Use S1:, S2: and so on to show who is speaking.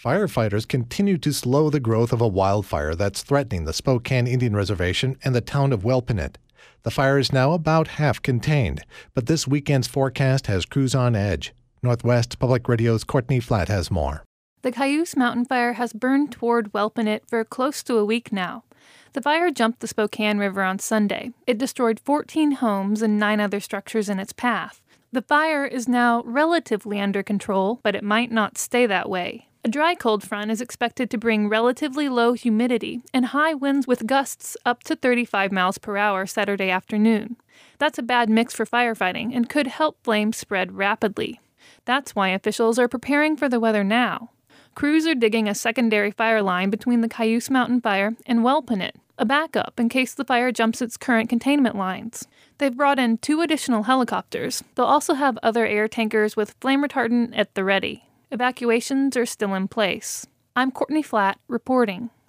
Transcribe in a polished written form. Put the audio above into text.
S1: Firefighters continue to slow the growth of a wildfire that's threatening the Spokane Indian Reservation and the town of Welpinit. The fire is now about half contained, but this weekend's forecast has crews on edge. Northwest Public Radio's Courtney Flatt has more.
S2: The Cayuse Mountain Fire has burned toward Welpinit for close to a week now. The fire jumped the Spokane River on Sunday. It destroyed 14 homes and 9 other structures in its path. The fire is now relatively under control, but it might not stay that way. A dry cold front is expected to bring relatively low humidity and high winds with gusts up to 35 miles per hour Saturday afternoon. That's a bad mix for firefighting and could help flames spread rapidly. That's why officials are preparing for the weather now. Crews are digging a secondary fire line between the Cayuse Mountain Fire and Welpinit, a backup in case the fire jumps its current containment lines. They've brought in 2 additional helicopters. They'll also have other air tankers with flame retardant at the ready. Evacuations are still in place. I'm Courtney Flatt, reporting.